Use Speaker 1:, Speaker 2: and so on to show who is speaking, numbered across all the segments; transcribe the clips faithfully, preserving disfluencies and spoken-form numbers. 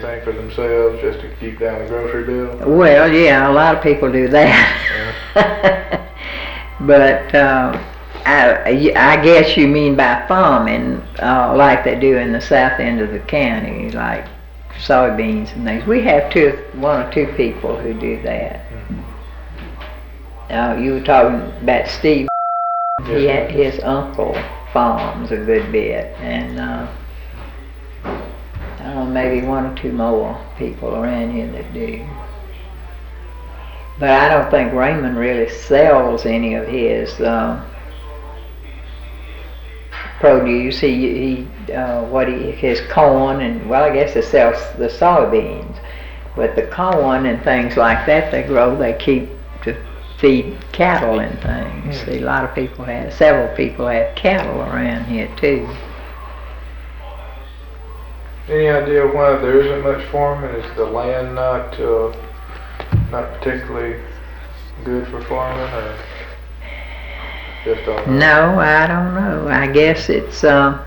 Speaker 1: anything for themselves just to keep down the grocery bill?
Speaker 2: Well, yeah, a lot of people do that.
Speaker 1: Yeah.
Speaker 2: But uh, I, I guess you mean by farming, uh, like they do in the south end of the county, like soybeans and things. We have two, one or two people who do that. Mm-hmm. Uh, you were talking about Steve. Yes, he had, his uncle farms a good bit, and uh, I don't know, maybe one or two more people around here that do. But I don't think Raymond really sells any of his uh, produce. He, he uh, what he, his corn and, well, I guess he sells the soybeans. But the corn and things like that they grow, they keep to feed cattle and things. Mm. See, a lot of people have, several people have cattle around here too.
Speaker 1: Any idea why there isn't much farming? Is the land not uh, not particularly good for farming, or just don't know?
Speaker 2: No, I don't know. I guess it's uh,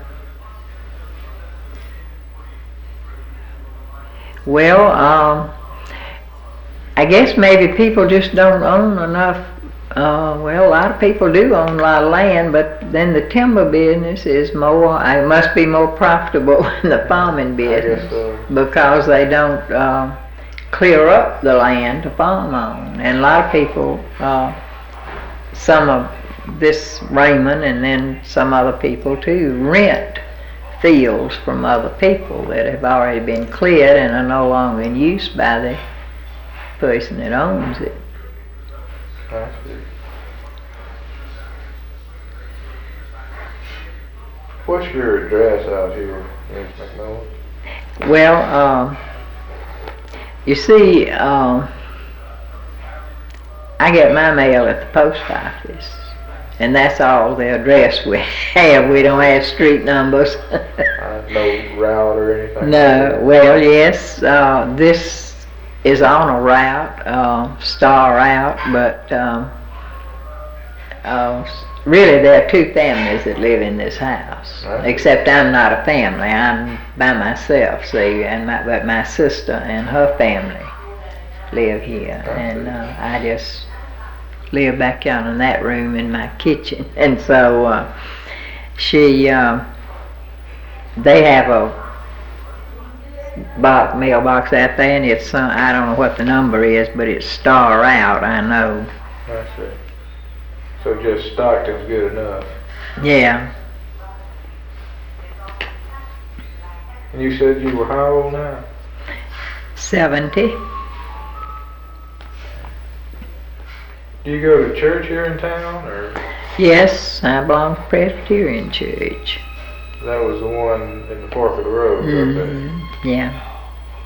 Speaker 2: well, um, I guess maybe people just don't own enough. Uh, well, a lot of people do own a lot of land, but then the timber business is more, it must be more profitable than the farming business.
Speaker 1: I guess so.
Speaker 2: Because they don't uh, clear up the land to farm on. And a lot of people, uh, some of this Raymond and then some other people too, rent fields from other people that have already been cleared and are no longer in use by the person that owns it.
Speaker 1: I see. What's your address out here, Miz McMillan?
Speaker 2: Well, um, you see, um, I get my mail at the post office, and that's all the address we have. We don't have street numbers.
Speaker 1: uh, no route or anything?
Speaker 2: No, well, yes, uh, this is on a route, uh, star route, but um, uh, really there are two families that live in this house, right. Except I'm not a family. I'm by myself, see, and my, but my sister and her family live here, right. And uh, I just live back out in that room in my kitchen, and so uh, she, uh, they have a box, mailbox out there, and it's, uh, I don't know what the number is, but it's star out, I know.
Speaker 1: I see. So just Stockton's good enough.
Speaker 2: Yeah.
Speaker 1: And you said you were how old now?
Speaker 2: seventy.
Speaker 1: Do you go to church here in town, or?
Speaker 2: Yes, I belong to Presbyterian Church.
Speaker 1: That was the one in the Fork of the Road,
Speaker 2: mm-hmm.
Speaker 1: Okay.
Speaker 2: Yeah.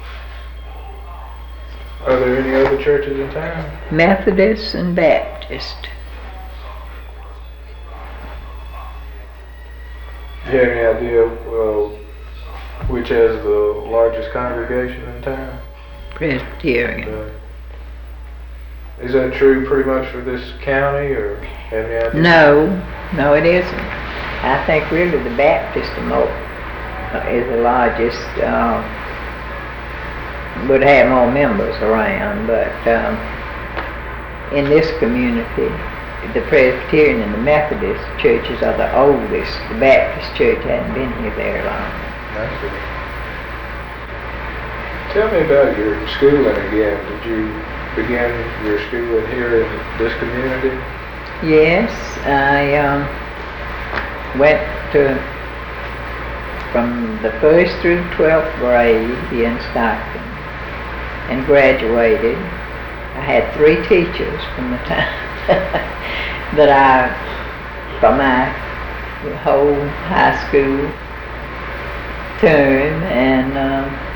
Speaker 1: Are there any other churches in town?
Speaker 2: Methodist and Baptist.
Speaker 1: Do you have any idea well, which has the largest congregation in town?
Speaker 2: Presbyterian.
Speaker 1: Uh, is that true pretty much for this county, or have any idea?
Speaker 2: No, no it isn't. I think really the Baptist is the largest, uh, would have more members around, but um, in this community, the Presbyterian and the Methodist churches are the oldest. The Baptist church hadn't been here very long.
Speaker 1: I see. Tell me about your schooling again. Did you begin your schooling here in this community?
Speaker 2: Yes, I um, went to from the first through the twelfth grade here in Stockton and graduated. I had three teachers from the time that I, for my whole high school term, and um,